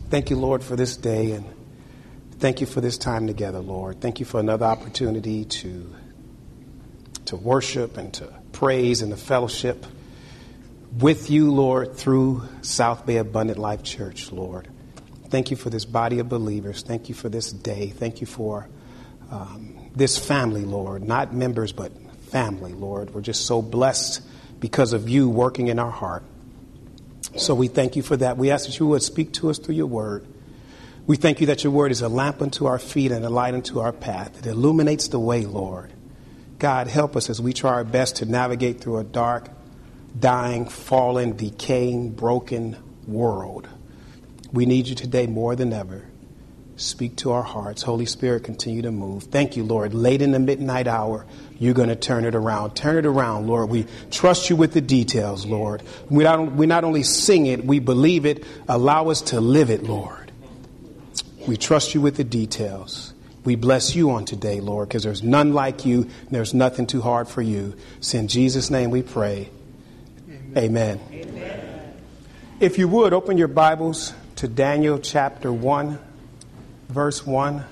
Thank you, Lord, for this day, and thank you for this time together, Lord. Thank you for another opportunity to worship and to praise and to fellowship with you, Lord, through South Bay Abundant Life Church, Lord. Thank you for this body of believers. Thank you for this day. Thank you for this family, Lord, not members, but family, Lord. We're just so blessed because of you working in our heart. So we thank you for that. We ask that you would speak to us through your word. We thank you that your word is a lamp unto our feet and a light unto our path. It illuminates the way, Lord. God, help us as we try our best to navigate through a dark, dying, fallen, decaying, broken world. We need you today more than ever. Speak to our hearts. Holy Spirit, continue to move. Thank you, Lord. Late in the midnight hour, you're going to turn it around. Turn it around, Lord. We trust you with the details, Lord. We not only sing it, we believe it. Allow us to live it, Lord. We trust you with the details. We bless you on today, Lord, because there's none like you. And there's nothing too hard for you. It's in Jesus' name we pray. Amen. Amen. If you would, open your Bibles to Daniel chapter 1. Verse 1.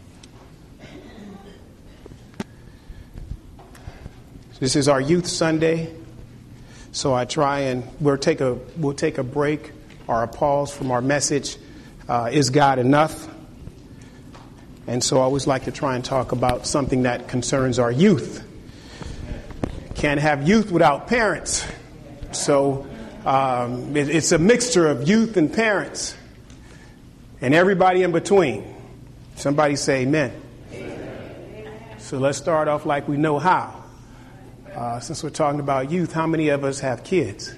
This is our Youth Sunday, so I try and we'll take a break or a pause from our message. Is God enough? And so I always like to try and talk about something that concerns our youth. Can't have youth without parents, so it's a mixture of youth and parents. And everybody in between. Somebody say amen. Amen. So let's start off like we know how. Since we're talking about youth, how many of us have kids?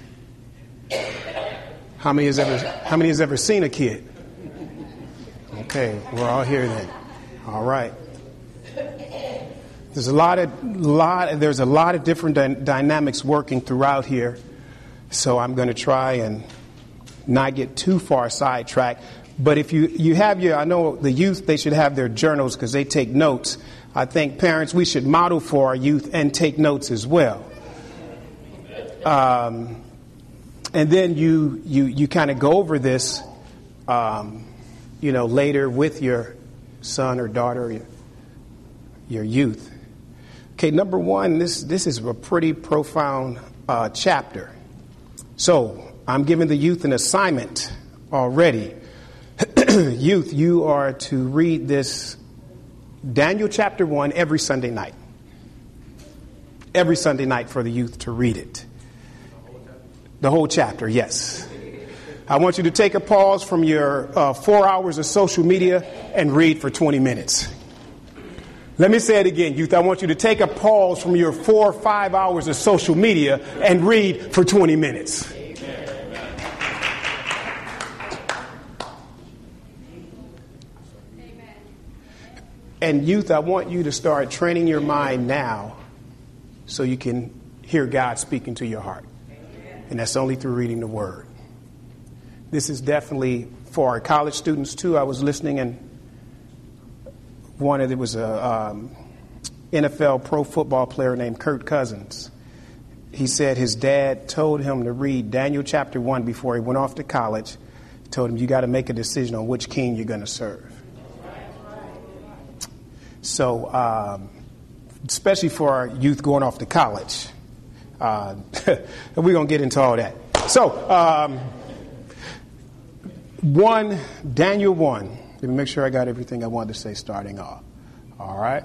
How many has ever seen a kid? Okay, we're all here then. All right. There's a lot of different dynamics working throughout here. So I'm going to try and not get too far sidetracked. But if you have I know the youth, they should have their journals because they take notes. I think parents, we should model for our youth and take notes as well. And then you kind of go over this, later with your son or daughter, your youth. Okay, number one, this is a pretty profound chapter. So I'm giving the youth an assignment already. Youth, you are to read this Daniel chapter 1 every Sunday night. Every Sunday night for the youth to read it. The whole chapter, yes. I want you to take a pause from your 4 hours of social media and read for 20 minutes. Let me say it again, youth. I want you to take a pause from your 4 or 5 hours of social media and read for 20 minutes. And youth, I want you to start training your mind now so you can hear God speaking to your heart. And that's only through reading the Word. This is definitely for our college students, too. I was listening, and there was a NFL pro football player named Kirk Cousins. He said his dad told him to read Daniel chapter 1 before he went off to college. He told him, you got to make a decision on which king you're going to serve. So, especially for our youth going off to college. We're going to get into all that. So, Daniel 1. Let me make sure I got everything I wanted to say starting off. All right.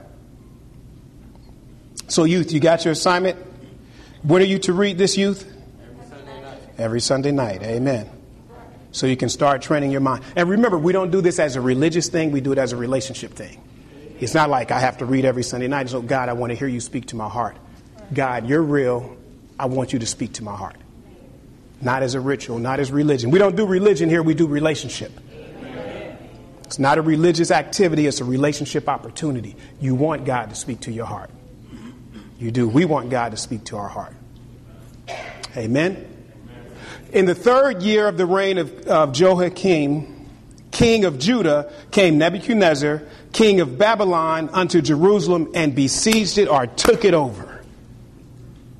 So, youth, you got your assignment? When are you to read this, youth? Every Sunday night. Every Sunday night. Amen. So you can start training your mind. And remember, we don't do this as a religious thing. We do it as a relationship thing. It's not like I have to read every Sunday night. So, God, I want to hear you speak to my heart. God, you're real. I want you to speak to my heart. Not as a ritual, not as religion. We don't do religion here. We do relationship. It's not a religious activity. It's a relationship opportunity. You want God to speak to your heart. You do. We want God to speak to our heart. Amen. In the 3rd year of the reign of Jehoiakim, king of Judah, came Nebuchadnezzar, king of Babylon, unto Jerusalem and besieged it or took it over.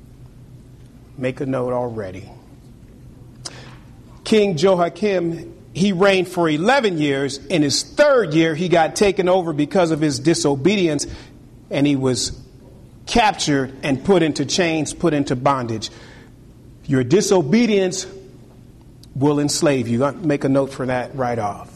Make a note already. King Jehoiakim, he reigned for 11 years. In his third year, he got taken over because of his disobedience, and he was captured and put into chains, put into bondage. Your disobedience will enslave you. Make a note for that right off.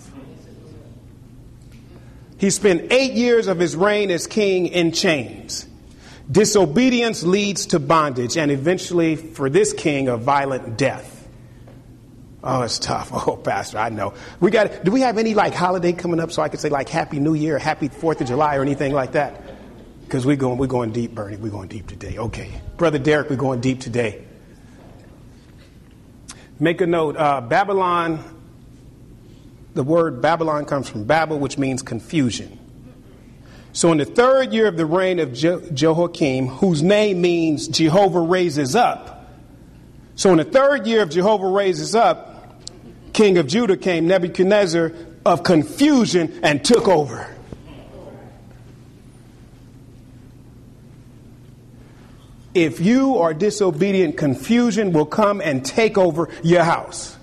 He spent 8 years of his reign as king in chains. Disobedience leads to bondage, and eventually, for this king, a violent death. Oh, it's tough. Oh, Pastor, I know. Do we have any holiday coming up so I could say Happy New Year, Happy 4th of July or anything like that? Because we're going deep, Bernie. We're going deep today. Okay. Brother Derek, we're going deep today. Make a note. Babylon, the word Babylon comes from Babel, which means confusion. So in the third year of the reign of Jehoiakim, whose name means Jehovah raises up. So in the third year of Jehovah raises up, king of Judah came Nebuchadnezzar of confusion and took over. If you are disobedient, confusion will come and take over your house.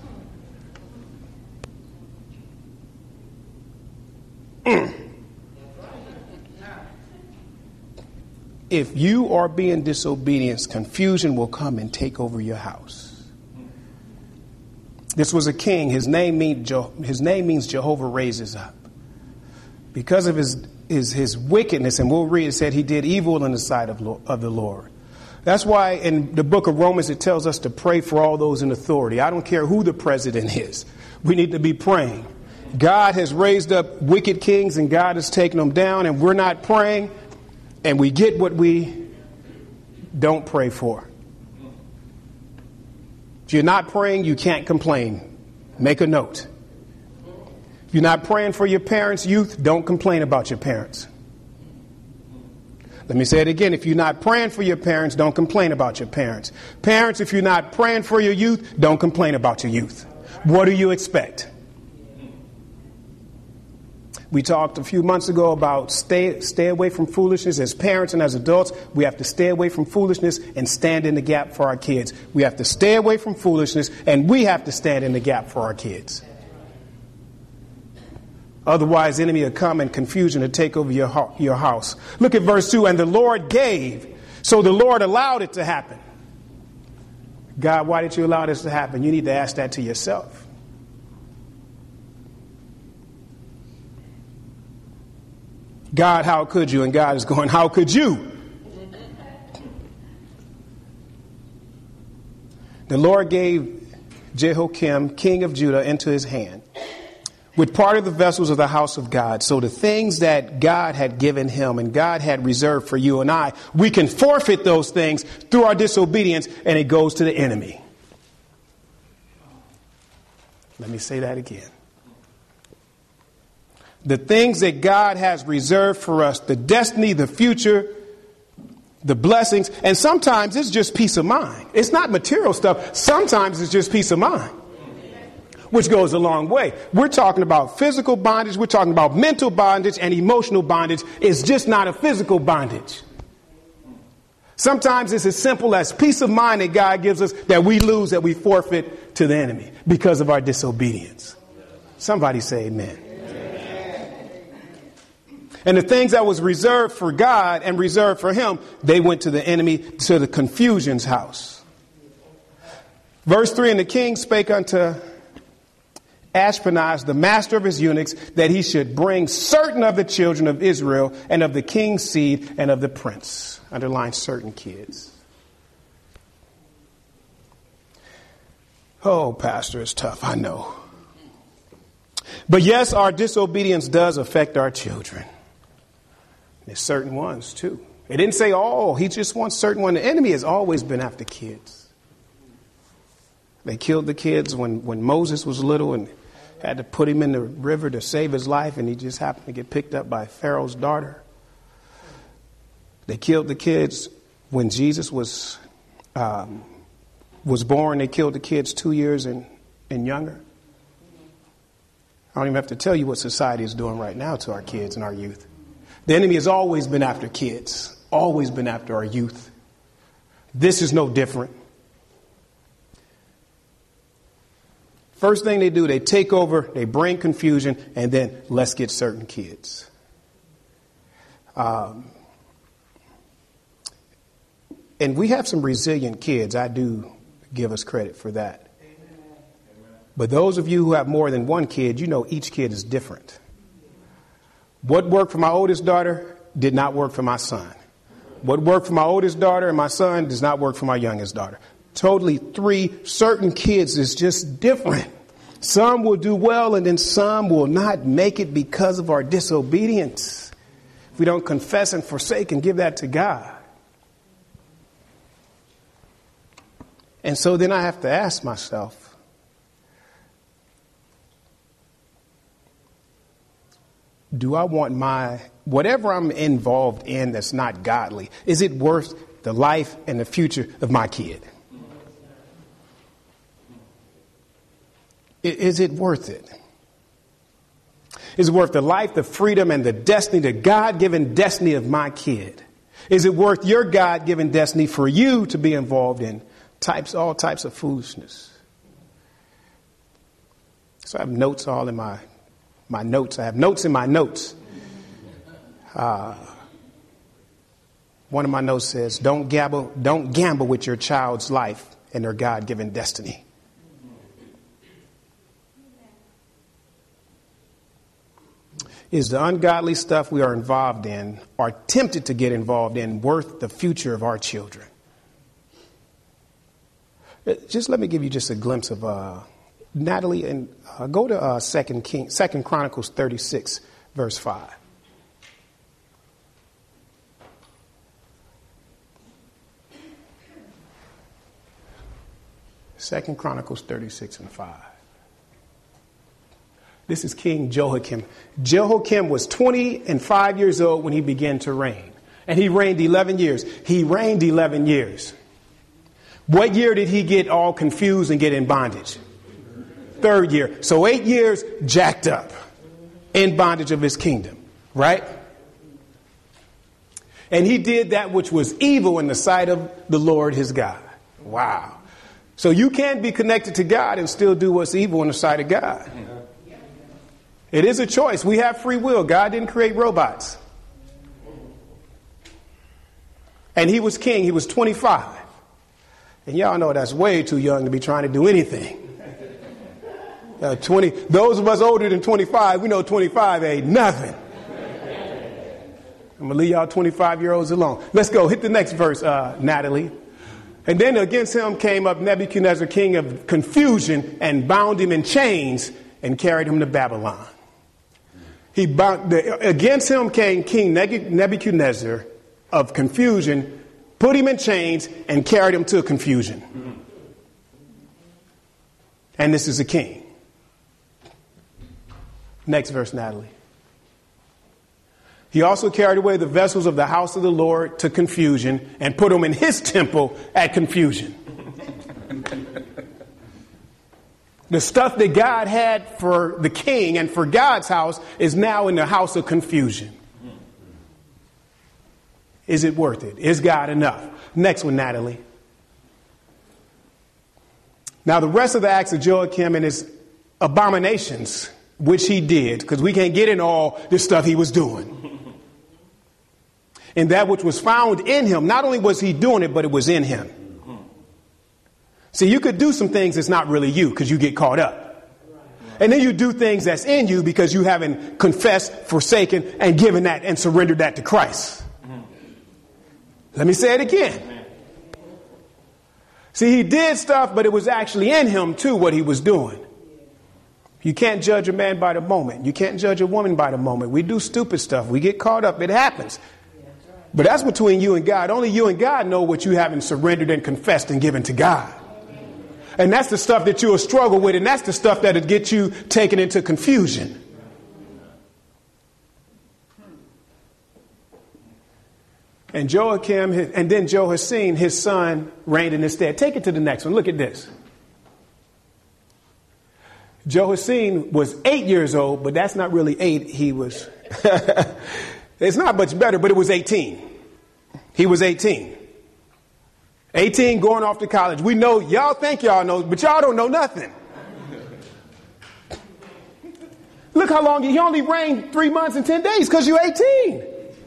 If you are being disobedient, confusion will come and take over your house. This was a king. His name means Jehovah raises up. Because of his wickedness, and we'll read, it said he did evil in the sight of the Lord. That's why in the book of Romans it tells us to pray for all those in authority. I don't care who the president is. We need to be praying. God has raised up wicked kings and God has taken them down, and we're not praying, and we get what we don't pray for. If you're not praying, you can't complain. Make a note. If you're not praying for your parents' youth, don't complain about your parents. Let me say it again. If you're not praying for your parents, don't complain about your parents. Parents, if you're not praying for your youth, don't complain about your youth. What do you expect? We talked a few months ago about stay away from foolishness. As parents and as adults, we have to stay away from foolishness and stand in the gap for our kids. We have to stay away from foolishness, and we have to stand in the gap for our kids. Otherwise, the enemy will come and confusion to take over your house. Look at verse 2. And the Lord gave, so the Lord allowed it to happen. God, why did you allow this to happen? You need to ask that to yourself. God, how could you? And God is going, how could you? The Lord gave Jehoiakim, king of Judah, into his hand with part of the vessels of the house of God. So the things that God had given him and God had reserved for you and I, we can forfeit those things through our disobedience, and it goes to the enemy. Let me say that again. The things that God has reserved for us, the destiny, the future, the blessings, and sometimes it's just peace of mind. It's not material stuff. Sometimes it's just peace of mind, which goes a long way. We're talking about physical bondage. We're talking about mental bondage, and emotional bondage is just not a physical bondage. Sometimes it's as simple as peace of mind that God gives us that we lose, that we forfeit to the enemy because of our disobedience. Somebody say amen. And the things that was reserved for God and reserved for him, they went to the enemy, to the confusion's house. Verse 3, and the king spake unto Ashpenaz, the master of his eunuchs, that he should bring certain of the children of Israel and of the king's seed and of the prince. Underline certain kids. Oh, Pastor, it's tough, I know. But yes, our disobedience does affect our children. There's certain ones, too. It didn't say all. He just wants certain ones. The enemy has always been after kids. They killed the kids when Moses was little and had to put him in the river to save his life, and he just happened to get picked up by Pharaoh's daughter. They killed the kids when Jesus was born. They killed the kids 2 years and younger. I don't even have to tell you what society is doing right now to our kids and our youth. The enemy has always been after kids, always been after our youth. This is no different. First thing they do, they take over, they bring confusion, and then let's get certain kids. And we have some resilient kids. I do give us credit for that. But those of you who have more than one kid, you know each kid is different. What worked for my oldest daughter did not work for my son. What worked for my oldest daughter and my son does not work for my youngest daughter. Totally three certain kids is just different. Some will do well and then some will not make it because of our disobedience. If we don't confess and forsake and give that to God. And so then I have to ask myself, do I want whatever I'm involved in that's not godly, is it worth the life and the future of my kid? Is it worth it? Is it worth the life, the freedom, and the destiny, the God-given destiny of my kid? Is it worth your God-given destiny for you to be involved in all types of foolishness? So I have notes all in my notes. I have notes in my notes. One of my notes says, don't gamble with your child's life and their God-given destiny. Is the ungodly stuff we are involved in or tempted to get involved in worth the future of our children? Just let me give you just a glimpse of Natalie, and go to 2 Chronicles 36, verse 5. Second Chronicles 36 and 5. This is King Jehoiakim. Jehoiakim was 25 years old when he began to reign. And he reigned 11 years. He reigned 11 years. What year did he get all confused and get in bondage? Third year. So 8 years jacked up in bondage of his kingdom. Right? And he did that which was evil in the sight of the Lord his God. Wow. So you can't be connected to God and still do what's evil in the sight of God. It is a choice. We have free will. God didn't create robots. And he was king. He was 25. And y'all know that's way too young to be trying to do anything. 20. Those of us older than 25, we know 25 ain't nothing. I'm going to leave y'all 25-year-olds alone. Let's go. Hit the next verse, Natalie. And then against him came up Nebuchadnezzar, king of confusion, and bound him in chains and carried him to Babylon. Against him came King Nebuchadnezzar of confusion, put him in chains, and carried him to confusion. And this is a king. Next verse, Natalie. He also carried away the vessels of the house of the Lord to confusion and put them in his temple at confusion. The stuff that God had for the king and for God's house is now in the house of confusion. Is it worth it? Is God enough? Next one, Natalie. Now, the rest of the acts of Joachim and his abominations, which he did, because we can't get in all this stuff he was doing. And that which was found in him, not only was he doing it, but it was in him. See, you could do some things that's not really you because you get caught up. And then you do things that's in you because you haven't confessed, forsaken, and given that and surrendered that to Christ. Let me say it again. See, he did stuff, but it was actually in him too what he was doing. You can't judge a man by the moment. You can't judge a woman by the moment. We do stupid stuff. We get caught up. It happens. But that's between you and God. Only you and God know what you haven't surrendered and confessed and given to God. And that's the stuff that you'll struggle with. And that's the stuff that'll get you taken into confusion. And Joachim, and then Jehoiachin, his son, reigned in his stead. Take it to the next one. Look at this. Jehoiachin was 8 years old, but that's not really 8. He was, it's not much better, but it was 18. He was 18. 18 going off to college. We know, y'all think y'all know, but y'all don't know nothing. Look how long he only reigned 3 months and 10 days because you're 18.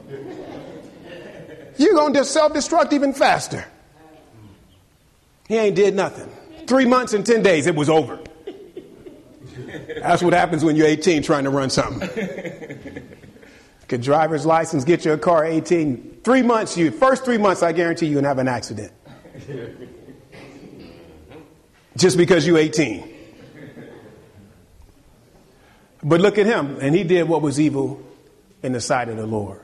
You're going to self-destruct even faster. He ain't did nothing. 3 months and 10 days, it was over. That's what happens when you're 18 trying to run something. Get driver's license, get your car 18. 3 months, first 3 months, I guarantee you're going to have an accident. Just because you're 18. But look at him. And he did what was evil in the sight of the Lord.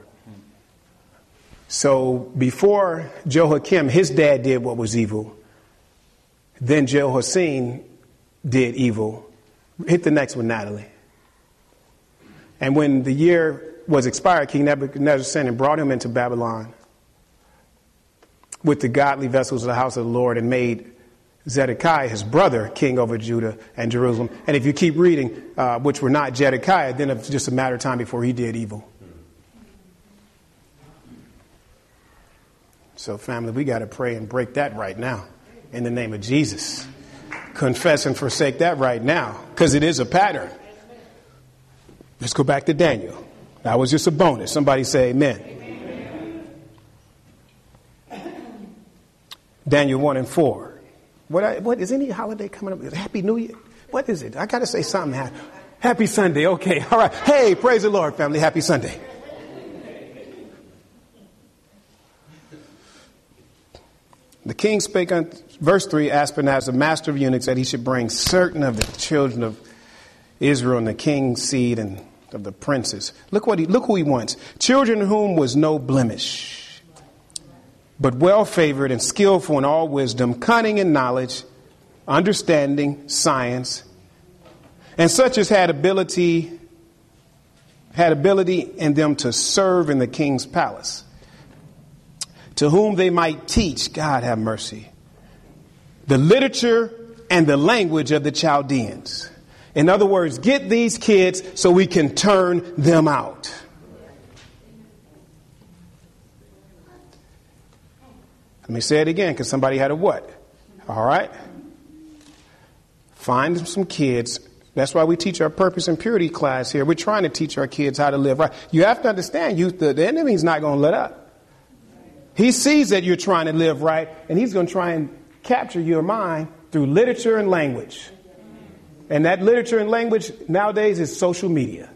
So before Jehoiakim, his dad did what was evil. Then Jehoiachin did evil. Hit the next one, Natalie. And when the year was expired, King Nebuchadnezzar sent and brought him into Babylon with the godly vessels of the house of the Lord, and made Zedekiah, his brother, king over Judah and Jerusalem. And if you keep reading, which were not Zedekiah, then it's just a matter of time before he did evil. So, family, we got to pray and break that right now in the name of Jesus. Confess and forsake that right now, because it is a pattern. Let's go back to Daniel. That was just a bonus. Somebody say amen. Daniel 1 and 4. What is any holiday coming up? Happy New Year? What is it? I got to say something. Happy Sunday. Okay. All right. Hey, praise the Lord, family. Happy Sunday. The king spake unto, verse 3, Ashpenaz, the master of eunuchs, that he should bring certain of the children of Israel and the king's seed and of the princes. Look who he wants. Children whom was no blemish, but well favored and skillful in all wisdom, cunning in knowledge, understanding, science, and such as had ability in them to serve in the king's palace, to whom they might teach, God have mercy, the literature and the language of the Chaldeans. In other words, get these kids so we can turn them out. Let me say it again, because somebody had a what? All right. Find some kids. That's why we teach our purpose and purity class here. We're trying to teach our kids how to live right. You have to understand, the enemy's not going to let up. He sees that you're trying to live right, and he's going to try and capture your mind through literature and language. And that literature and language nowadays is social media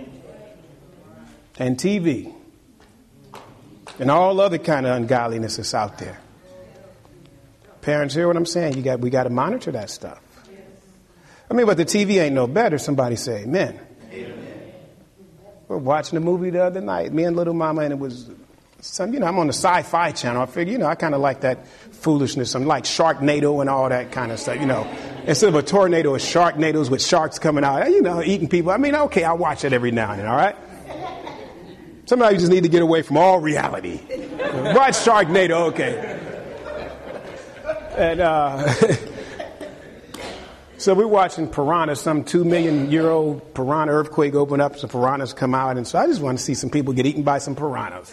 and TV and all other kind of ungodliness that's out there. Parents, hear what I'm saying? We got to monitor that stuff. I mean, but the TV ain't no better. Somebody say amen. Amen. We're watching a movie the other night, me and little mama, and it was I'm on the Sci-Fi Channel. I figure, I kind of like that foolishness. I'm like Sharknado and all that kind of stuff, Instead of a tornado, it's Sharknadoes with sharks coming out, eating people. I mean, okay, I'll watch it every now and then, all right? Sometimes you just need to get away from all reality. Watch Sharknado, okay. And so we're watching Piranha, some 2 million year old piranha earthquake open up, some piranhas come out. And so I just want to see some people get eaten by some piranhas.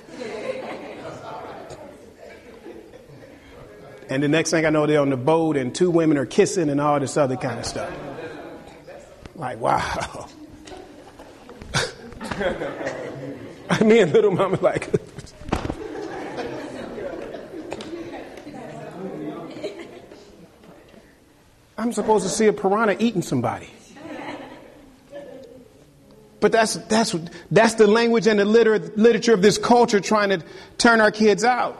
And the next thing I know, they're on the boat and 2 women are kissing and all this other kind of stuff. Like, wow. Me and little mama like... I'm supposed to see a piranha eating somebody. But that's the language and the literature of this culture trying to turn our kids out.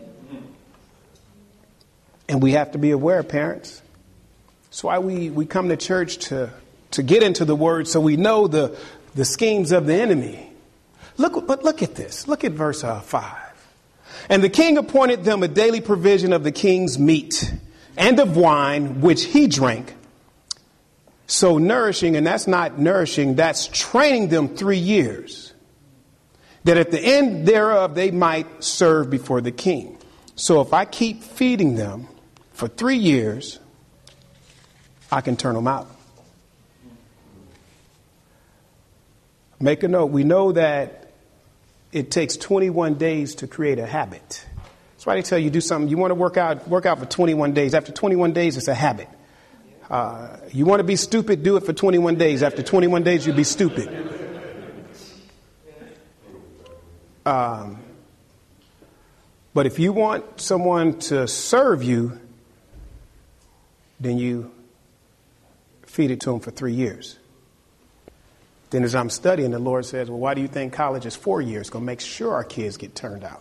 And we have to be aware, parents. That's why we come to church to get into the word so we know the schemes of the enemy. Look at this. Look at verse 5. And the king appointed them a daily provision of the king's meat and of wine, which he drank. So nourishing, and that's not nourishing, that's training them 3 years, that at the end thereof they might serve before the king. So if I keep feeding them for 3 years, I can turn them out. Make a note. We know that it takes 21 days to create a habit. That's why they tell you do something. You want to work out for 21 days. After 21 days, it's a habit. You want to be stupid, do it for 21 days. After 21 days, you'll be stupid. But if you want someone to serve you, then you feed it to them for 3 years. Then as I'm studying, the Lord says, well, why do you think college is 4 years? Going to make sure our kids get turned out.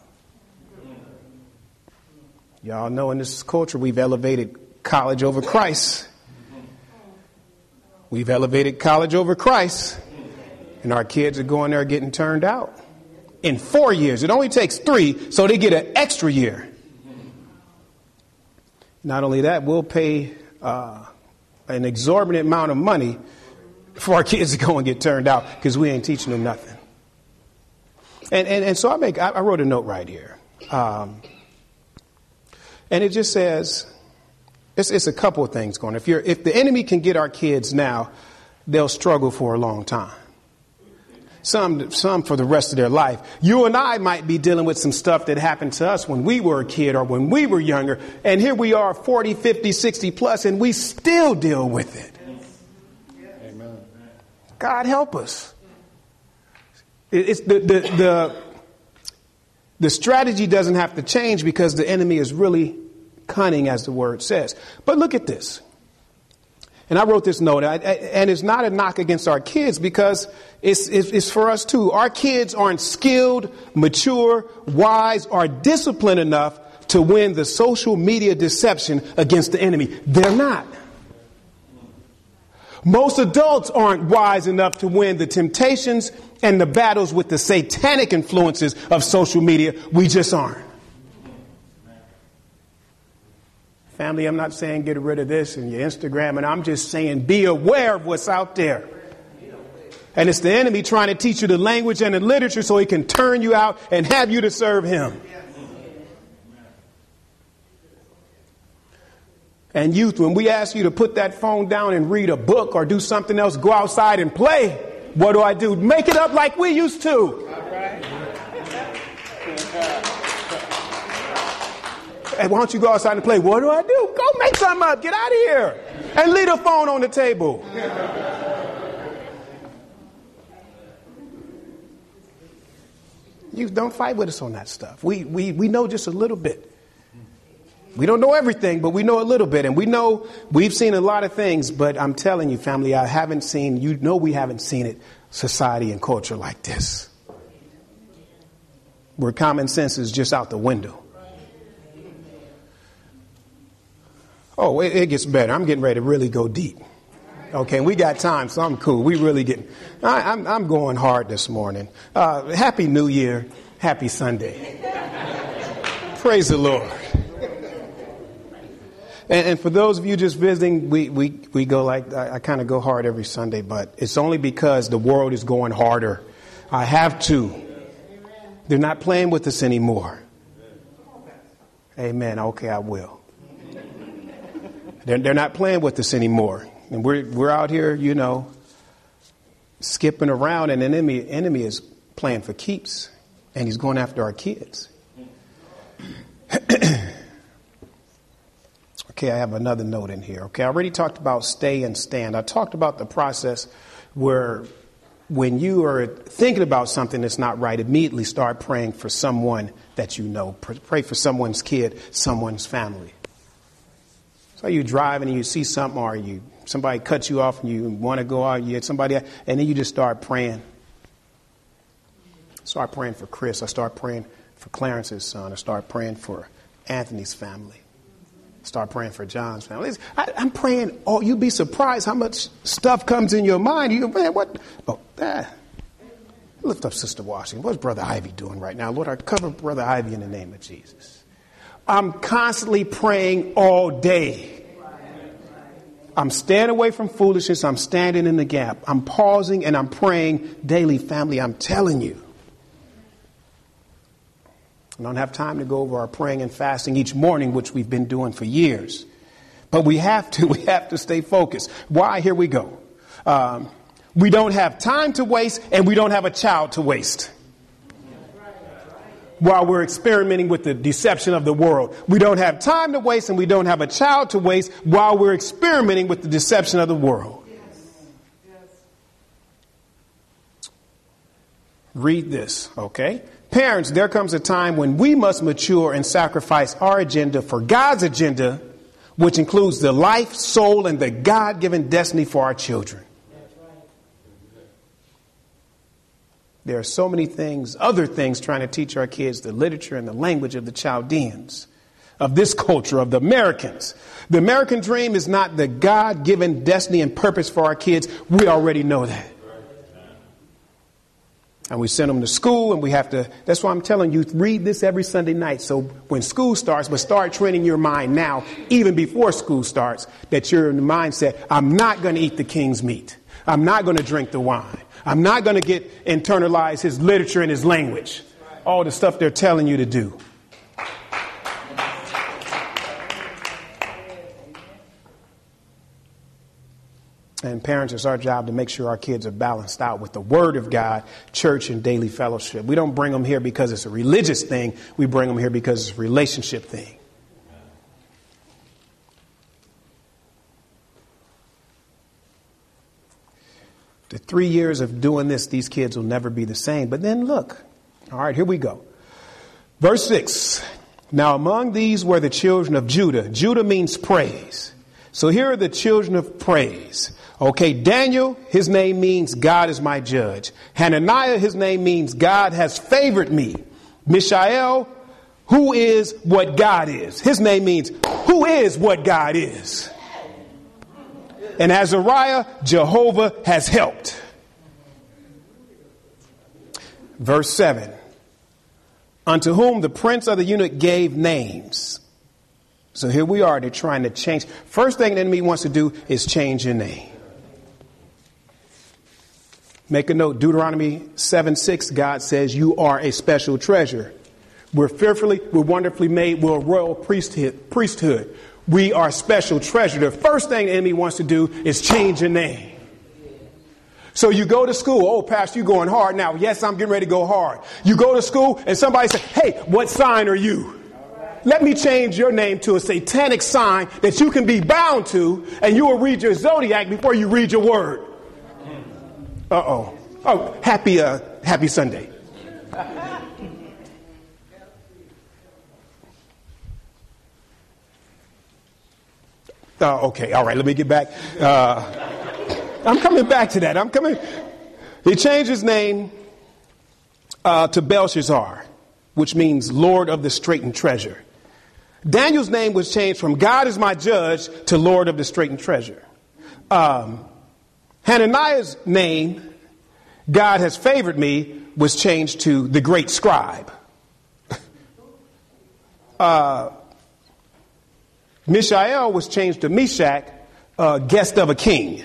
Y'all know in this culture, we've elevated college over Christ. We've elevated college over Christ. And our kids are going there getting turned out in 4 years. It only takes 3, so they get an extra year. Not only that, we'll pay an exorbitant amount of money for our kids to go and get turned out because we ain't teaching them nothing. And so I wrote a note right here. And it just says, it's a couple of things going. If the enemy can get our kids now, they'll struggle for a long time. Some for the rest of their life. You and I might be dealing with some stuff that happened to us when we were a kid or when we were younger. And here we are 40, 50, 60 plus, and we still deal with it. Amen. God help us. It's the strategy doesn't have to change because the enemy is really cunning, as the word says. But look at this. And I wrote this note, and it's not a knock against our kids because it's for us too. Our kids aren't skilled, mature, wise, or disciplined enough to win the social media deception against the enemy. They're not. Most adults aren't wise enough to win the temptations and the battles with the satanic influences of social media. We just aren't. Family, I'm not saying get rid of this and your Instagram, and I'm just saying be aware of what's out there. And it's the enemy trying to teach you the language and the literature so he can turn you out and have you to serve him. And youth, when we ask you to put that phone down and read a book or do something else, go outside and play, what do? Make it up like we used to. All right. Hey, why don't you go outside and play? What do? Go make something up. Get out of here. And leave the phone on the table. You don't fight with us on that stuff. We know just a little bit. We don't know everything, but we know a little bit. And we know we've seen a lot of things. But I'm telling you, family, we haven't seen it, society and culture like this. Where common sense is just out the window. Oh, it gets better. I'm getting ready to really go deep. Okay, we got time, so I'm cool. We really getting. I'm going hard this morning. Happy New Year. Happy Sunday. Praise the Lord. And for those of you just visiting, we go like I kind of go hard every Sunday, but it's only because the world is going harder. I have to. They're not playing with us anymore. Amen. Okay, I will. They're not playing with us anymore. And we're out here, skipping around, and the enemy is playing for keeps, and he's going after our kids. Okay, I have another note in here. Okay, I already talked about stay and stand. I talked about the process where when you are thinking about something that's not right, immediately start praying for someone that you know. Pray for someone's kid, someone's family. So you drive and you see something, or somebody cuts you off and you want to go out, you get somebody, and then you just start praying. Start praying for Chris. I start praying for Clarence's son. I start praying for Anthony's family. Start praying for John's family. I'm praying. Oh, you'd be surprised how much stuff comes in your mind. You go, man, what? Oh, lift up Sister Washington. What's Brother Ivy doing right now? Lord, I cover Brother Ivy in the name of Jesus. I'm constantly praying all day. I'm staying away from foolishness. I'm standing in the gap. I'm pausing and I'm praying daily, family. I'm telling you. I don't have time to go over our praying and fasting each morning, which we've been doing for years. But we have to stay focused. Why? Here we go. We don't have time to waste, and we don't have a child to waste. while we're experimenting with the deception of the world. We don't have time to waste, and we don't have a child to waste while we're experimenting with the deception of the world. Read this, okay? Parents, there comes a time when we must mature and sacrifice our agenda for God's agenda, which includes the life, soul, and the God-given destiny for our children. There are so many things, other things, trying to teach our kids the literature and the language of the Chaldeans, of this culture, of the Americans. The American dream is not the God-given destiny and purpose for our kids. We already know that. And we send them to school, and we have to, that's why I'm telling you, read this every Sunday night. So when school starts, but start training your mind now, even before school starts, that you're in the mindset, I'm not going to eat the king's meat. I'm not going to drink the wine. I'm not going to internalize his literature and his language. All the stuff they're telling you to do. And parents, it's our job to make sure our kids are balanced out with the Word of God, church, and daily fellowship. We don't bring them here because it's a religious thing. We bring them here because it's a relationship thing. The 3 years of doing this, these kids will never be the same. But then look. All right, here we go. Verse 6. Now among these were the children of Judah. Judah means praise. So here are the children of praise. Okay, Daniel, his name means God is my judge. Hananiah, his name means God has favored me. Mishael, who is what God is. His name means who is what God is. And Azariah, Jehovah has helped. Verse 7. Unto whom the prince of the eunuch gave names. So here we are. They're trying to change. First thing the enemy wants to do is change your name. Make a note. Deuteronomy 7:6. God says you are a special treasure. We're fearfully, we're wonderfully made. We're a royal priesthood. We are special treasure. The first thing the enemy wants to do is change your name. So you go to school. Oh, Pastor, you're going hard now. Yes, I'm getting ready to go hard. You go to school and somebody says, hey, what sign are you? Let me change your name to a satanic sign that you can be bound to, and you will read your zodiac before you read your word. Uh-oh. Oh, happy Sunday. Okay. All right. Let me get back. I'm coming back to that. He changed his name to Belshazzar, which means Lord of the Straitened Treasure. Daniel's name was changed from God is my judge to Lord of the Straitened Treasure. Hananiah's name, God has favored me, was changed to the great scribe. Mishael was changed to Meshach, guest of a king.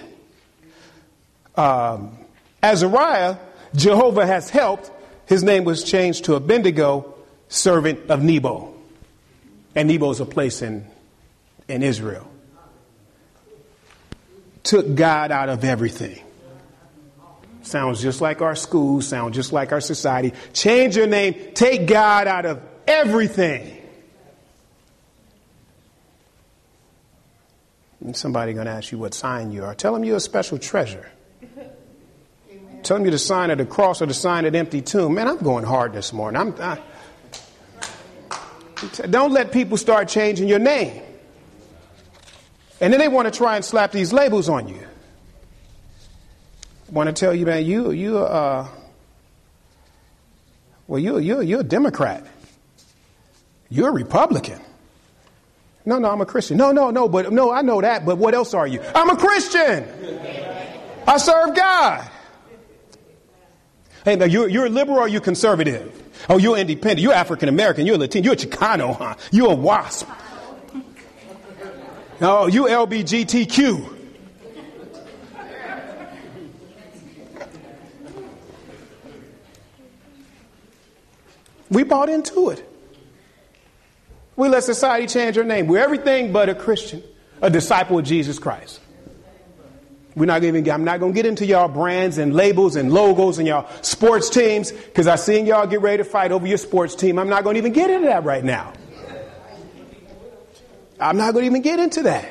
Azariah, Jehovah has helped. His name was changed to Abednego, servant of Nebo. And Nebo is a place in Israel. Took God out of everything. Sounds just like our schools, sounds just like our society. Change your name, take God out of everything. And somebody going to ask you what sign you are. Tell them you're a special treasure. Tell them you're the sign of the cross or the sign of the empty tomb. Man, I'm going hard this morning. Don't let people start changing your name. And then they want to try and slap these labels on you. I want to tell you, man, you're a Democrat. You're a Republican. No, I'm a Christian. No, I know that, but what else are you? I'm a Christian. I serve God. Hey, now you're a liberal or you conservative? Oh, you're independent. You're African American. You're Latino. You're a Chicano, huh? You're a WASP. Oh, you LBGTQ. We bought into it. We let society change our name. We're everything but a Christian, a disciple of Jesus Christ. I'm not going to get into y'all brands and labels and logos and y'all sports teams, because I seen y'all get ready to fight over your sports team. I'm not going to even get into that right now. I'm not going to even get into that.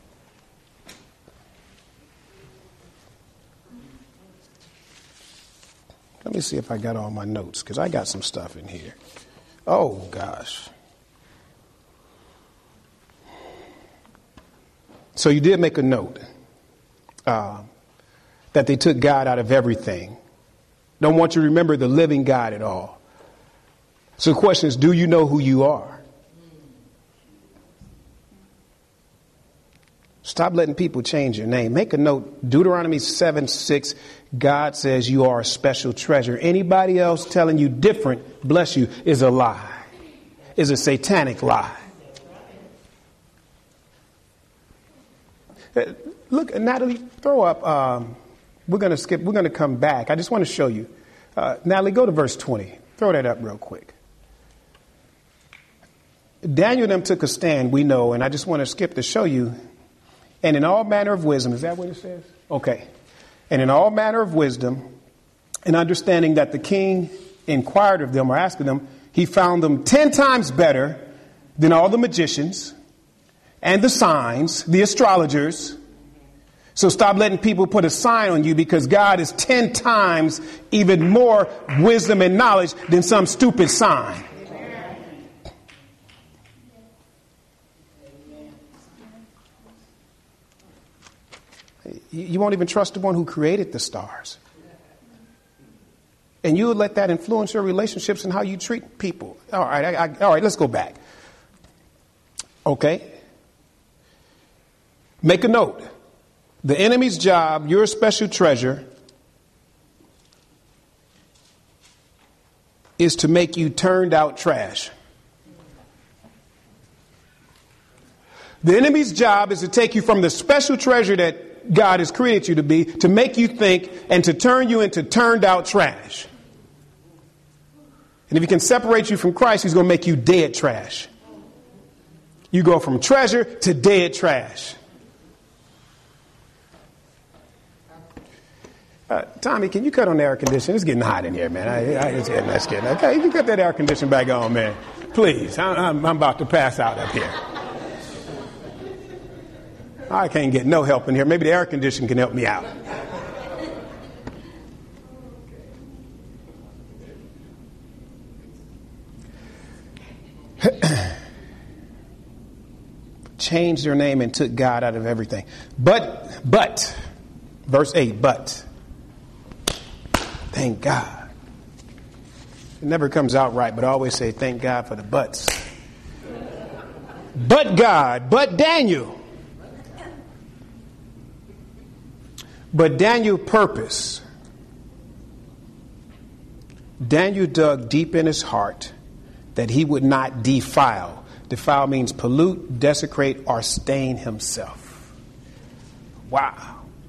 Let me see if I got all my notes, because I got some stuff in here. Oh, gosh. So you did make a note that they took God out of everything. Don't want you to remember the living God at all. So the question is, do you know who you are? Stop letting people change your name. Make a note. Deuteronomy 7:6. God says you are a special treasure. Anybody else telling you different, bless you, is a lie. Is a satanic lie. Look, Natalie, throw up. We're going to skip. We're going to come back. I just want to show you. Natalie, go to verse 20. Throw that up real quick. Daniel and them took a stand, we know, and I just want to skip to show you. And in all manner of wisdom, is that what it says? Okay. And in all manner of wisdom, and understanding that the king inquired of them or asked of them, he found them 10 times better than all the magicians and the signs, the astrologers. So stop letting people put a sign on you, because God is 10 times even more wisdom and knowledge than some stupid sign. You won't even trust the one who created the stars. And you would let that influence your relationships and how you treat people. All right, let's go back. Okay. Make a note. The enemy's job, you're a special treasure, is to make you turned out trash. The enemy's job is to take you from the special treasure that God has created you to be, to make you think and to turn you into turned out trash. And if he can separate you from Christ, he's going to make you dead trash. You go from treasure to dead trash. Tommy, can you cut on the air conditioner? It's getting hot in here, man. That's getting okay. You can cut that air conditioner back on, man. Please. I'm about to pass out up here. I can't get no help in here. Maybe the air conditioner can help me out. Changed their name and took God out of everything. But, verse 8, but. Thank God. It never comes out right, but I always say thank God for the buts. But God, but Daniel. But Daniel purpose. Daniel dug deep in his heart that he would not defile. Defile means pollute, desecrate, or stain himself. Wow.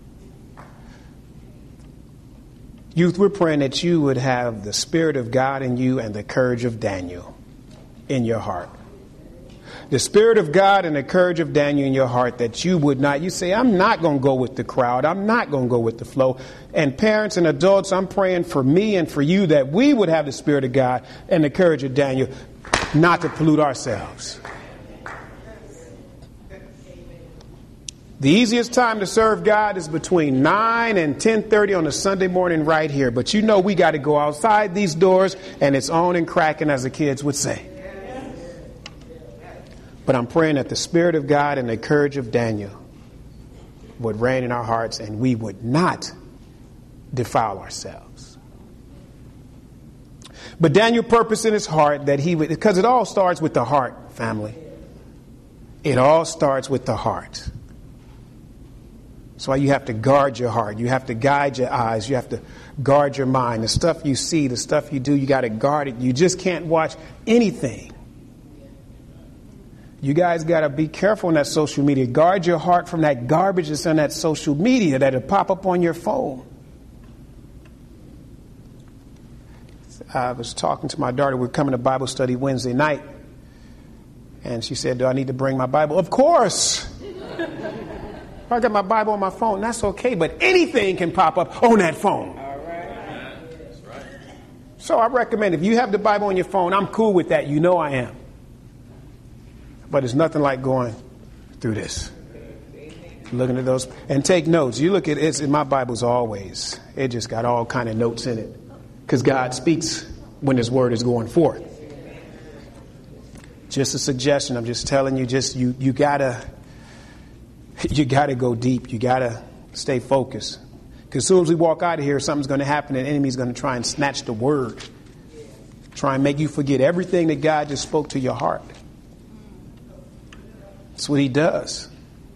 Youth, we're praying that you would have the Spirit of God in you and the courage of Daniel in your heart. The Spirit of God and the courage of Daniel in your heart, that you would not, you say, I'm not going to go with the crowd. I'm not going to go with the flow. And parents and adults, I'm praying for me and for you that we would have the Spirit of God and the courage of Daniel, not to pollute ourselves. The easiest time to serve God is between 9 and 10:30 on a Sunday morning right here. But you know we got to go outside these doors and it's on and cracking, as the kids would say. But I'm praying that the Spirit of God and the courage of Daniel would reign in our hearts and we would not defile ourselves. But Daniel purposed in his heart that he would, because it all starts with the heart, family. It all starts with the heart. That's why you have to guard your heart. You have to guide your eyes. You have to guard your mind. The stuff you see, the stuff you do, you got to guard it. You just can't watch anything. You guys got to be careful on that social media. Guard your heart from that garbage that's on that social media that'll pop up on your phone. I was talking to my daughter. We're coming to Bible study Wednesday night. And she said, do I need to bring my Bible? Of course. If I got my Bible on my phone, that's okay. But anything can pop up on that phone. So I recommend if you have the Bible on your phone, I'm cool with that. You know I am. But it's nothing like going through this. Looking at those and take notes. You look at it in my Bible's always. It just got all kind of notes in it. Because God speaks when his word is going forth. Just a suggestion. I'm just telling you, you gotta go deep. You gotta stay focused. Because as soon as we walk out of here, something's going to happen. And the enemy's going to try and snatch the word. Try and make you forget everything that God just spoke to your heart. That's what he does.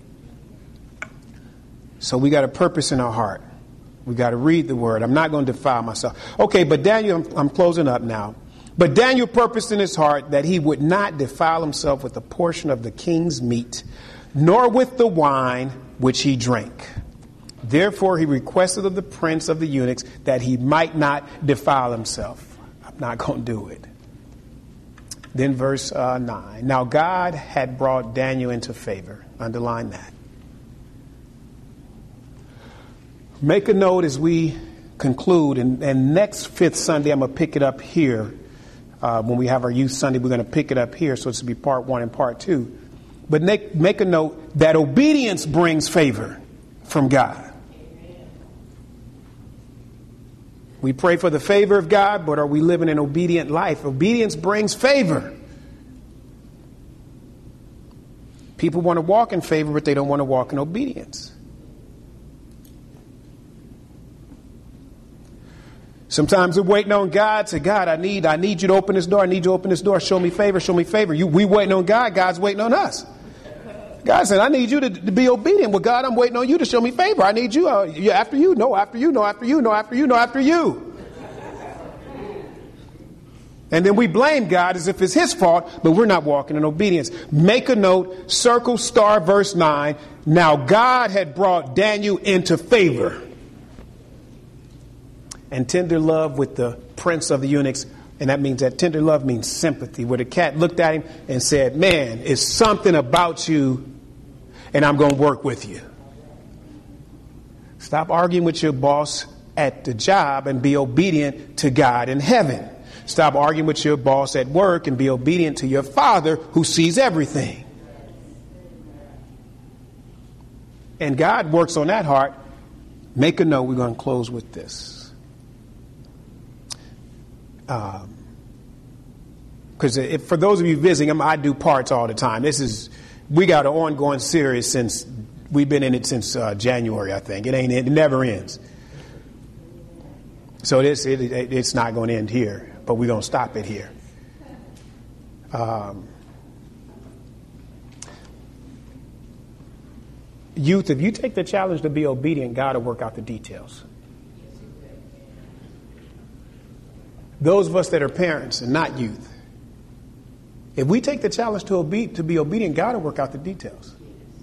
So we got a purpose in our heart. We got to read the word. I'm not going to defile myself. Okay, but Daniel, I'm closing up now. But Daniel purposed in his heart that he would not defile himself with a portion of the king's meat, nor with the wine which he drank. Therefore, he requested of the prince of the eunuchs that he might not defile himself. I'm not going to do it. Then verse 9. Now God had brought Daniel into favor. Underline that. Make a note as we conclude. And next fifth Sunday, I'm going to pick it up here. When we have our youth Sunday, we're going to pick it up here. So it's to be part 1 and part 2. But make a note that obedience brings favor from God. We pray for the favor of God, but are we living an obedient life? Obedience brings favor. People want to walk in favor, but they don't want to walk in obedience. Sometimes we're waiting on God. Say, God, I need you to open this door. I need you to open this door. Show me favor. Show me favor. We waiting on God. God's waiting on us. God said, I need you to be obedient. Well, God, I'm waiting on you to show me favor. I need you. After you. No, after you. No, after you. No, after you. No, after you. And then we blame God as if it's his fault, but we're not walking in obedience. Make a note, circle, star, verse 9. Now God had brought Daniel into favor and tender love with the prince of the eunuchs. And that means that tender love means sympathy, where the cat looked at him and said, man, it's something about you and I'm going to work with you. Stop arguing with your boss at the job and be obedient to God in heaven. Stop arguing with your boss at work and be obedient to your Father who sees everything. And God works on that heart. Make a note. We're going to close with this. Because for those of you visiting, I do parts all the time. We got an ongoing series since we've been in it since January, I think. It never ends. So it's not going to end here, but we're going to stop it here. Youth, if you take the challenge to be obedient, God will work out the details. Those of us that are parents and not youth, if we take the challenge to be obedient, God will work out the details.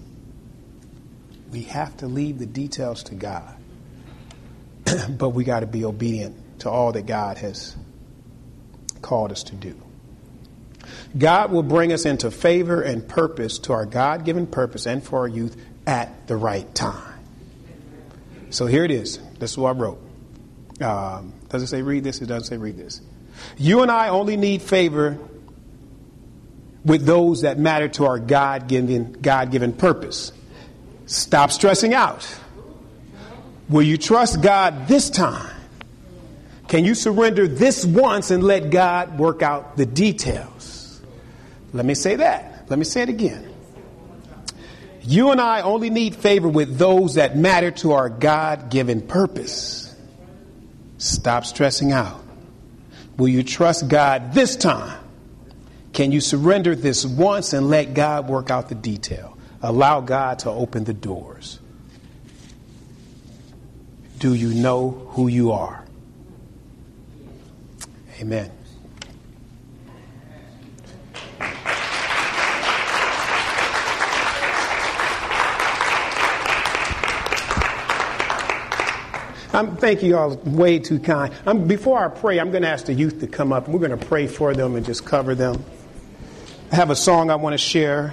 We have to leave the details to God. But we got to be obedient to all that God has called us to do. God will bring us into favor and purpose to our God-given purpose and for our youth at the right time. So here it is. This is what I wrote. Does it say read this? It doesn't say read this. You and I only need favor with those that matter to our God-given purpose. Stop stressing out. Will you trust God this time? Can you surrender this once and let God work out the details? Let me say that. Let me say it again. You and I only need favor with those that matter to our God-given purpose. Stop stressing out. Will you trust God this time? Can you surrender this once and let God work out the detail? Allow God to open the doors. Do you know who you are? Amen. Thank you all. Way too kind. Before I pray, I'm going to ask the youth to come up. We're going to pray for them and just cover them. I have a song I want to share.